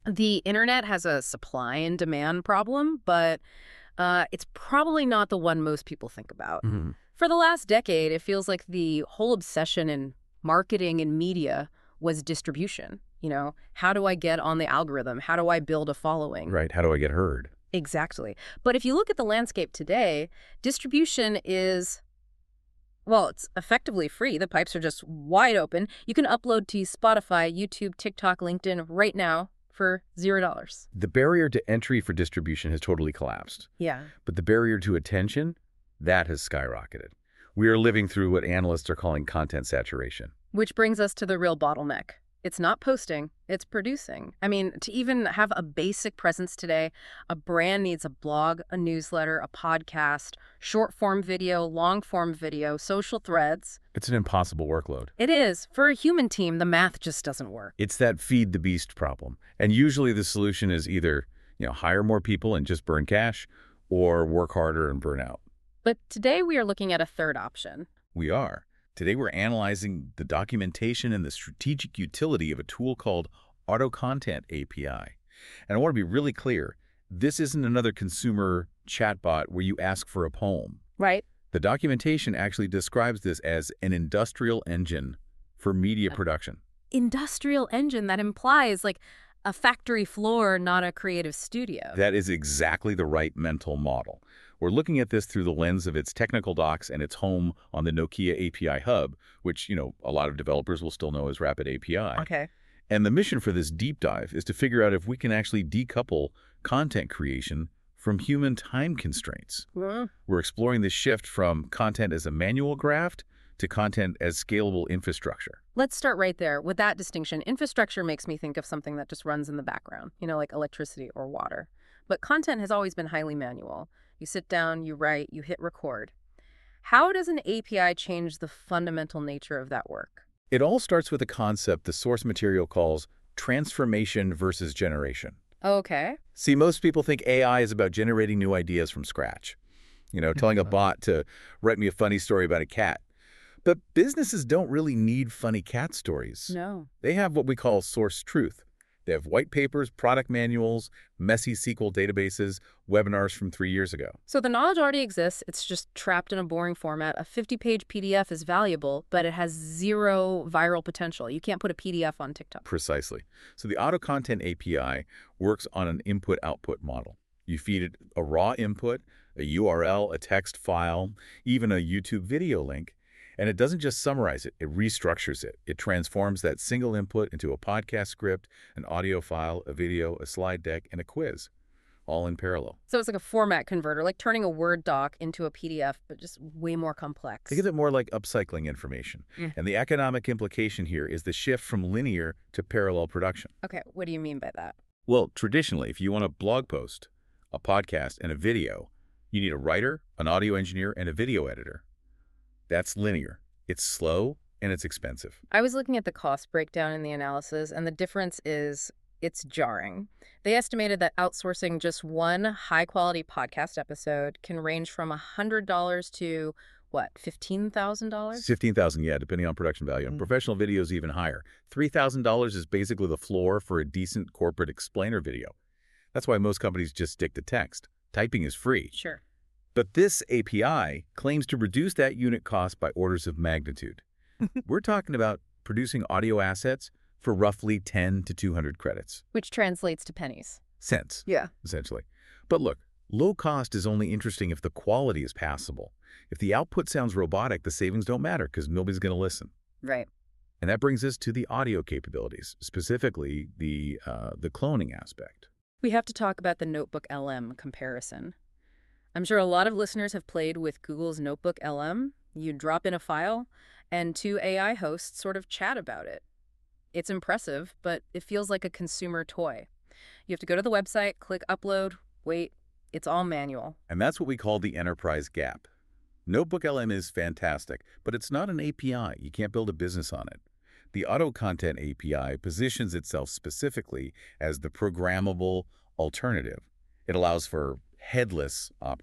The internet has a supply and demand problem, but it's probably not the one most people think about. Mhm. For the last decade, it feels like the whole obsession in marketing and media was distribution. How do I get on the algorithm? How do I build a following? Right. How do I get heard? Exactly. But if you look at the landscape today, distribution is, well, it's effectively free. The pipes are just wide open. You can upload to Spotify, YouTube, TikTok, LinkedIn right now for $0. The barrier to entry for distribution has totally collapsed, Yeah. but the barrier to attention, that has skyrocketed. We are living through what analysts are calling content saturation. Which brings us to the real bottleneck. It's not posting, it's producing. I mean, to even have a basic presence today, a brand needs a blog, a newsletter, a podcast, short-form video, long-form video, social threads. It's an impossible workload. It is. For a human team, the math just doesn't work. It's that feed the beast problem. And usually the solution is either, hire more people and just burn cash, or work harder and burn out. But today we are looking at a third option. We are. Today we're analyzing the documentation and the strategic utility of a tool called Auto Content API. And I want to be really clear, this isn't another consumer chatbot where you ask for a poem. Right. The documentation actually describes this as an industrial engine for media production. Industrial engine, that implies like a factory floor, not a creative studio. That is exactly the right mental model. We're looking at this through the lens of its technical docs and its home on the Nokia API Hub, which, a lot of developers will still know as Rapid API. Okay. And the mission for this deep dive is to figure out if we can actually decouple content creation from human time constraints. Well, We're exploring this shift from content as a manual graft to content as scalable infrastructure. let's start right there. With that distinction, infrastructure makes me think of something that just runs in the background, like electricity or water. But content has always been highly manual. You sit down, you write, you hit record. How does an API change the fundamental nature of that work? It all starts with a concept the source material calls transformation versus generation. Okay. See, most people think AI is about generating new ideas from scratch. Telling a bot to write me a funny story about a cat. But businesses don't really need funny cat stories. No. They have what we call source truth. They have white papers, product manuals, messy SQL databases, webinars from 3 years ago. So the knowledge already exists. It's just trapped in a boring format. A 50-page PDF is valuable, but it has zero viral potential. You can't put a PDF on TikTok. Precisely. So the Auto Content API works on an input-output model. You feed it a raw input, a URL, a text file, even a YouTube video link, and it doesn't just summarize it, it restructures it. It transforms that single input into a podcast script, an audio file, a video, a slide deck, and a quiz, all in parallel. So it's like a format converter, like turning a Word doc into a PDF, but just way more complex. Think of it more like upcycling information. Mm. And the economic implication here is the shift from linear to parallel production. Okay, what do you mean by that? Well, traditionally, if you want a blog post, a podcast, and a video, you need a writer, an audio engineer, and a video editor. That's linear. It's slow and it's expensive. I was looking at the cost breakdown in the analysis, and the difference is it's jarring. They estimated that outsourcing just one high-quality podcast episode can range from $100 to, what, $15,000? $15,000, yeah, depending on production value. And professional video is even higher. $3,000 is basically the floor for a decent corporate explainer video. That's why most companies just stick to text. Typing is free. Sure. But this API claims to reduce that unit cost by orders of magnitude. We're talking about producing audio assets for roughly 10 to 200 credits. Which translates to pennies. Cents, Yeah. essentially. But look, low cost is only interesting if the quality is passable. If the output sounds robotic, the savings don't matter because nobody's going to listen. Right. And that brings us to the audio capabilities, specifically the cloning aspect. We have to talk about the Notebook LM comparison. I'm sure a lot of listeners have played with Google's Notebook LM. You drop in a file, and two AI hosts sort of chat about it. It's impressive, but it feels like a consumer toy. You have to go to the website, click upload, wait. It's all manual. And that's what we call the enterprise gap. Notebook LM is fantastic, but it's not an API. You can't build a business on it. The Auto Content API positions itself specifically as the programmable alternative. It allows for headless operation.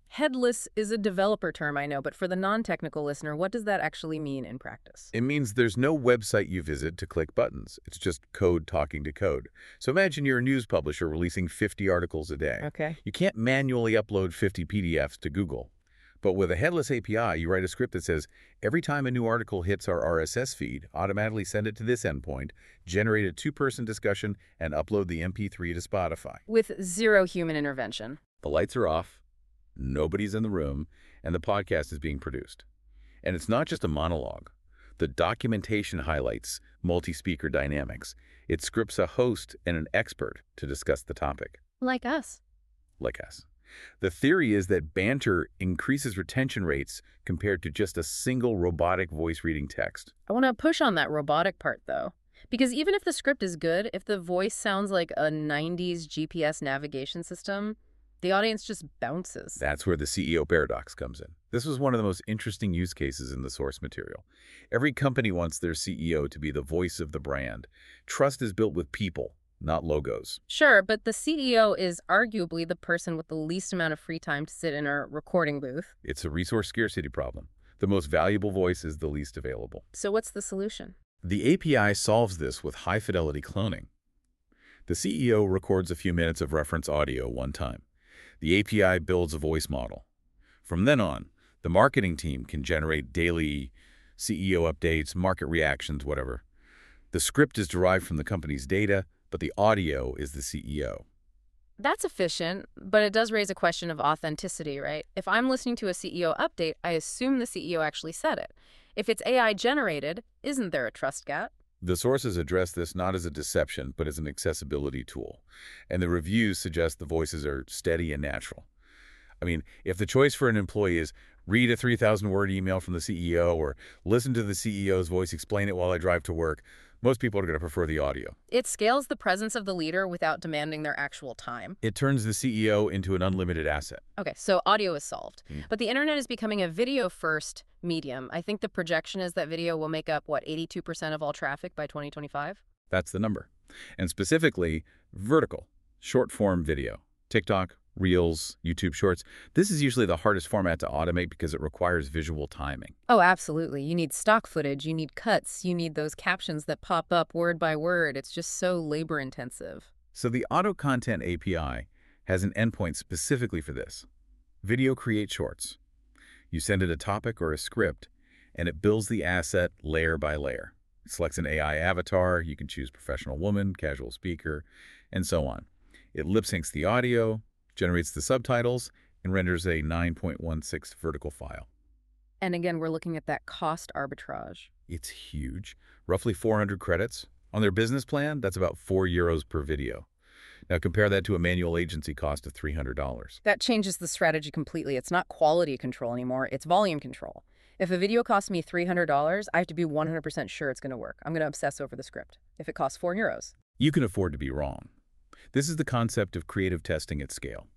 Headless is a developer term, I know, but for the non-technical listener, what does that actually mean in practice? It means there's no website you visit to click buttons. It's just code talking to code. So imagine you're a news publisher releasing 50 articles a day. Okay. You can't manually upload 50 PDFs to Google. But with a headless API, you write a script that says, every time a new article hits our RSS feed, automatically send it to this endpoint, generate a two-person discussion, and upload the MP3 to Spotify. With zero human intervention. The lights are off, nobody's in the room, and the podcast is being produced. And it's not just a monologue. The documentation highlights multi-speaker dynamics. It scripts a host and an expert to discuss the topic. Like us. Like us. The theory is that banter increases retention rates compared to just a single robotic voice reading text. I want to push on that robotic part, though. Because even if the script is good, if the voice sounds like a 90s GPS navigation system, the audience just bounces. That's where the CEO paradox comes in. This was one of the most interesting use cases in the source material. Every company wants their CEO to be the voice of the brand. Trust is built with people, not logos. Sure, but the CEO is arguably the person with the least amount of free time to sit in a recording booth. It's a resource scarcity problem. The most valuable voice is the least available. So what's the solution? The API solves this with high-fidelity cloning. The CEO records a few minutes of reference audio one time. The API builds a voice model. From then on, the marketing team can generate daily CEO updates, market reactions, whatever. The script is derived from the company's data, but the audio is the CEO. That's efficient, but it does raise a question of authenticity, right? If I'm listening to a CEO update, I assume the CEO actually said it. If it's AI generated, isn't there a trust gap? The sources address this not as a deception, but as an accessibility tool. And the reviews suggest the voices are steady and natural. I mean, if the choice for an employee is read a 3,000-word email from the CEO or listen to the CEO's voice explain it while I drive to work, most people are going to prefer the audio. It scales the presence of the leader without demanding their actual time. It turns the CEO into an unlimited asset. Okay, so audio is solved. But the internet is becoming a video-first medium. I think the projection is that video will make up, 82% of all traffic by 2025? That's the number. And specifically, vertical, short-form video. TikTok, Reels, YouTube Shorts. This is usually the hardest format to automate because it requires visual timing. Oh, absolutely. You need stock footage, you need cuts, you need those captions that pop up word by word. It's just so labor-intensive. So the Auto Content API has an endpoint specifically for this. Video Create Shorts. You send it a topic or a script, and it builds the asset layer by layer. It selects an AI avatar. You can choose professional woman, casual speaker, and so on. It lip-syncs the audio, generates the subtitles, and renders a 9.16 vertical file. And again, we're looking at that cost arbitrage. It's huge. Roughly 400 credits. On their business plan, that's about €4 per video. Now compare that to a manual agency cost of $300. That changes the strategy completely. It's not quality control anymore, it's volume control. If a video costs me $300, I have to be 100% sure it's going to work. I'm going to obsess over the script. If it costs €4. You can afford to be wrong. This is the concept of creative testing at scale.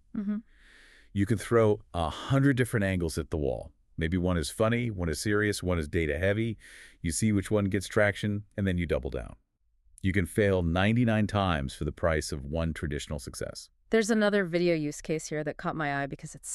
You can throw 100 different angles at the wall. Maybe one is funny, one is serious, one is data heavy. You see which one gets traction, and then you double down. You can fail 99 times for the price of one traditional success. There's another video use case here that caught my eye because it's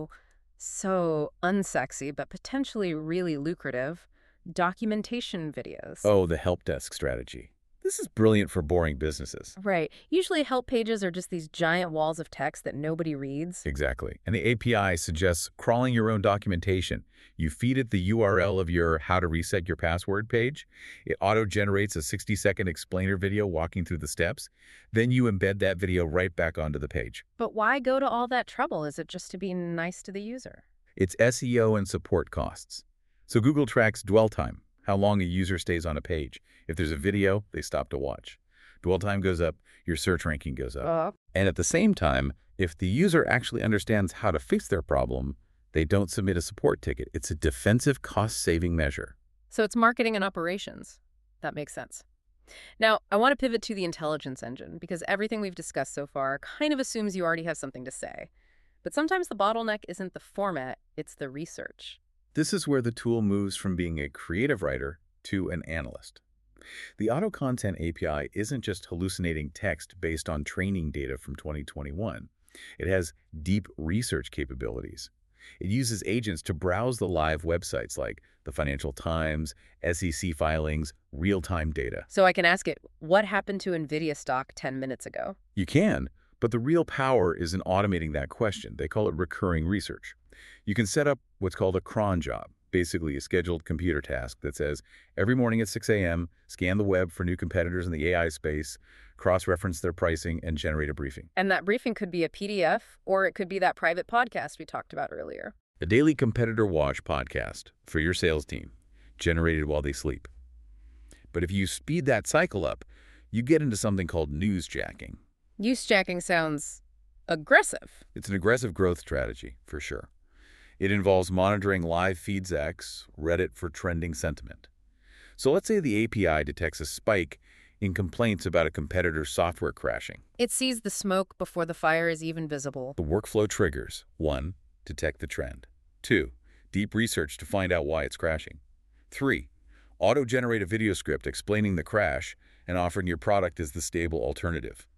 so unsexy, but potentially really lucrative. Documentation videos. Oh, the help desk strategy. This is brilliant for boring businesses. Right. Usually help pages are just these giant walls of text that nobody reads. Exactly. And the API suggests crawling your own documentation. You feed it the URL of your how to reset your password page. It auto-generates a 60-second explainer video walking through the steps. Then you embed that video right back onto the page. But why go to all that trouble? Is it just to be nice to the user? It's SEO and support costs. So Google tracks dwell time, how long a user stays on a page. If there's a video, they stop to watch. Dwell time goes up, your search ranking goes up. And at the same time, if the user actually understands how to fix their problem, they don't submit a support ticket. It's a defensive cost-saving measure. So it's marketing and operations. That makes sense. Now, I want to pivot to the intelligence engine because everything we've discussed so far kind of assumes you already have something to say. But sometimes the bottleneck isn't the format, it's the research. This is where the tool moves from being a creative writer to an analyst. The Auto Content API isn't just hallucinating text based on training data from 2021. It has deep research capabilities. It uses agents to browse the live websites like the Financial Times, SEC filings, real-time data. So I can ask it, what happened to NVIDIA stock 10 minutes ago? You can, but the real power is in automating that question. They call it recurring research. You can set up what's called a cron job, basically a scheduled computer task that says, every morning at 6 a.m., scan the web for new competitors in the AI space, cross-reference their pricing, and generate a briefing. And that briefing could be a PDF, or it could be that private podcast we talked about earlier. A daily competitor watch podcast for your sales team, generated while they sleep. But if you speed that cycle up, you get into something called newsjacking. Newsjacking sounds aggressive. It's an aggressive growth strategy, for sure. It involves monitoring live feeds X, Reddit for trending sentiment. So let's say the API detects a spike in complaints about a competitor's software crashing. It sees the smoke before the fire is even visible. The workflow triggers: 1. Detect the trend. 2. Deep research to find out why it's crashing. 3. Auto-generate a video script explaining the crash and offering your product as the stable alternative.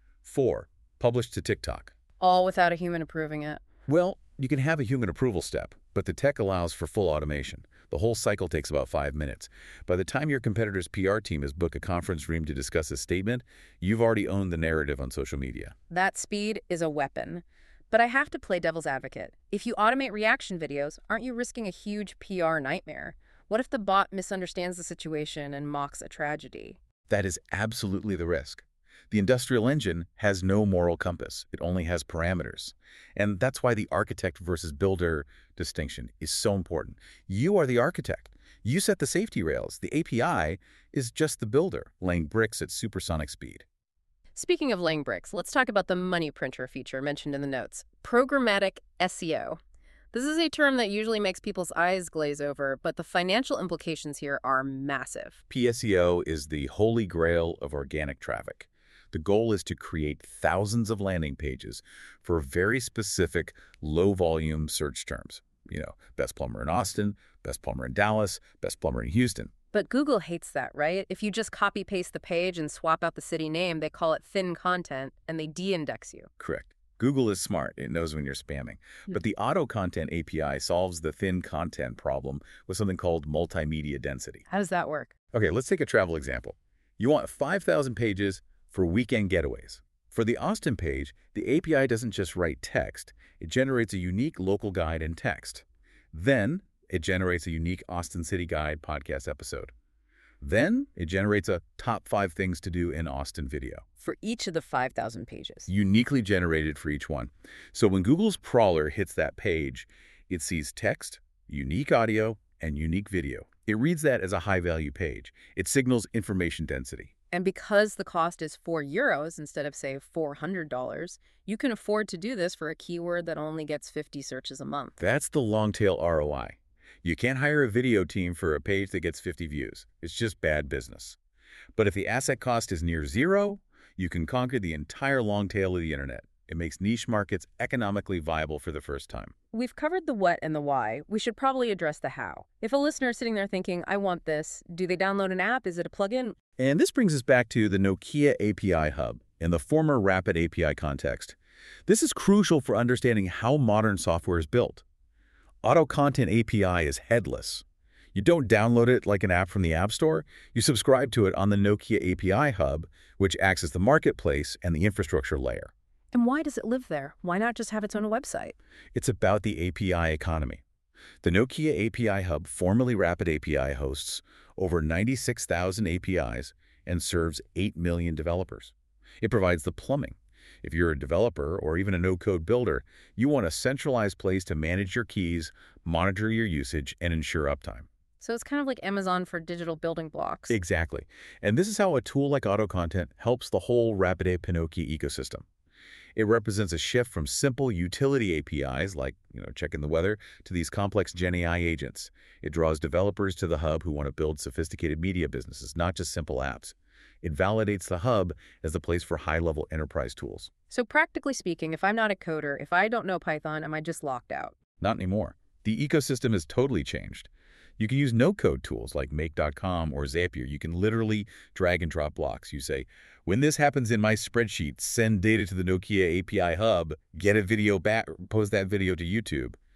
4. Publish to TikTok. All without a human approving it. Well, you can have a human approval step, but the tech allows for full automation. The whole cycle takes about 5 minutes. By the time your competitor's PR team has booked a conference room to discuss a statement, you've already owned the narrative on social media. That speed is a weapon. But I have to play devil's advocate. If you automate reaction videos, aren't you risking a huge PR nightmare? What if the bot misunderstands the situation and mocks a tragedy? That is absolutely the risk. The industrial engine has no moral compass. It only has parameters. And that's why the architect versus builder distinction is so important. You are the architect. You set the safety rails. The API is just the builder, laying bricks at supersonic speed. Speaking of laying bricks, let's talk about the money printer feature mentioned in the notes. Programmatic SEO. This is a term that usually makes people's eyes glaze over, but the financial implications here are massive. PSEO is the holy grail of organic traffic. The goal is to create thousands of landing pages for very specific low-volume search terms. Best plumber in Austin, best plumber in Dallas, best plumber in Houston. But Google hates that, right? If you just copy-paste the page and swap out the city name, they call it thin content, and they de-index you. Correct. Google is smart. It knows when you're spamming. But the Auto Content API solves the thin content problem with something called multimedia density. How does that work? Okay, let's take a travel example. You want 5,000 pages for weekend getaways. For the Austin page, the API doesn't just write text. It generates a unique local guide in text. Then it generates a unique Austin City Guide podcast episode. Then it generates a top 5 things to do in Austin video. For each of the 5,000 pages. Uniquely generated for each one. So when Google's crawler hits that page, it sees text, unique audio, and unique video. It reads that as a high-value page. It signals information density. And because the cost is €4 instead of, say, $400, you can afford to do this for a keyword that only gets 50 searches a month. That's the long-tail ROI. You can't hire a video team for a page that gets 50 views. It's just bad business. But if the asset cost is near zero, you can conquer the entire long tail of the internet. It makes niche markets economically viable for the first time. We've covered the what and the why. We should probably address the how. If a listener is sitting there thinking, I want this, do they download an app? Is it a plugin? And this brings us back to the Nokia API Hub in the former Rapid API context. This is crucial for understanding how modern software is built. Auto Content API is headless. You don't download it like an app from the App Store. You subscribe to it on the Nokia API Hub, which acts as the marketplace and the infrastructure layer. And why does it live there? Why not just have its own website? It's about the API economy. The Nokia API Hub, formerly Rapid API, hosts over 96,000 APIs and serves 8 million developers. It provides the plumbing. If you're a developer or even a no-code builder, you want a centralized place to manage your keys, monitor your usage, and ensure uptime. So it's kind of like Amazon for digital building blocks. Exactly. And this is how a tool like Auto Content helps the whole Rapid Pinokia ecosystem. It represents a shift from simple utility APIs, like checking the weather, to these complex GenAI agents. It draws developers to the hub who want to build sophisticated media businesses, not just simple apps. It validates the hub as the place for high-level enterprise tools. So practically speaking, if I'm not a coder, if I don't know Python, am I just locked out? Not anymore. The ecosystem has totally changed. You can use no-code tools like Make.com or Zapier. You can literally drag and drop blocks. You say, when this happens in my spreadsheet, send data to the Nokia API Hub, get a video back, post that video to YouTube.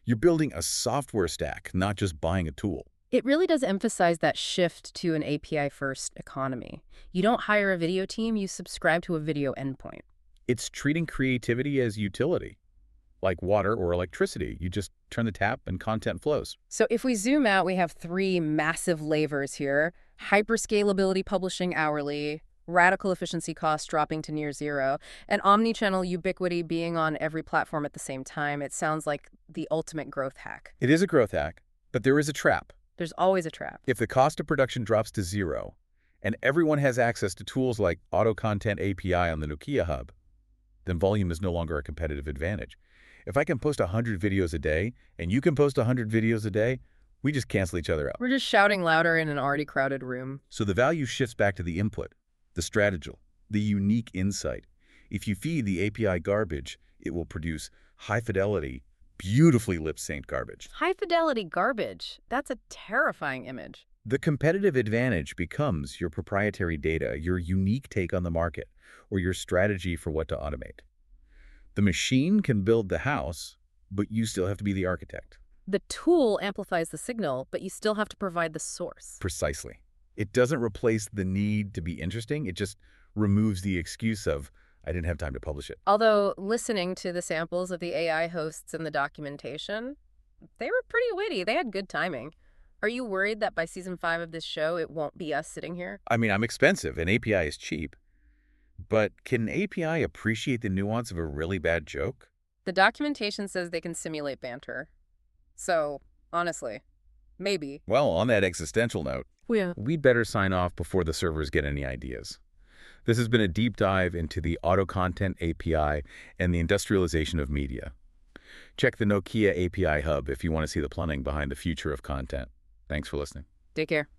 You're building a software stack, not just buying a tool. It really does emphasize that shift to an API-first economy. You don't hire a video team, you subscribe to a video endpoint. It's treating creativity as utility, like water or electricity. You just turn the tap and content flows. So if we zoom out, we have three massive levers here: hyperscalability publishing hourly, radical efficiency costs dropping to near zero, and omnichannel ubiquity being on every platform at the same time. It sounds like the ultimate growth hack. It is a growth hack, but there is a trap. There's always a trap. If the cost of production drops to zero, and everyone has access to tools like Auto Content API on the Nokia Hub, then volume is no longer a competitive advantage. If I can post 100 videos a day, and you can post 100 videos a day, we just cancel each other out. We're just shouting louder in an already crowded room. So the value shifts back to the input, the strategy, the unique insight. If you feed the API garbage, it will produce high-fidelity, beautifully lip-synced garbage. High-fidelity garbage. That's a terrifying image. The competitive advantage becomes your proprietary data, your unique take on the market, or your strategy for what to automate. The machine can build the house, but you still have to be the architect. The tool amplifies the signal, but you still have to provide the source. Precisely. It doesn't replace the need to be interesting. It just removes the excuse of, I didn't have time to publish it. Although, listening to the samples of the AI hosts in the documentation, they were pretty witty. They had good timing. Are you worried that by season 5 of this show, it won't be us sitting here? I mean, I'm expensive and API is cheap. But can an API appreciate the nuance of a really bad joke? The documentation says they can simulate banter. So, honestly, maybe. Well, on that existential note, Yeah. we'd better sign off before the servers get any ideas. This has been a deep dive into the Auto Content API and the industrialization of media. Check the Nokia API Hub if you want to see the plumbing behind the future of content. Thanks for listening. Take care.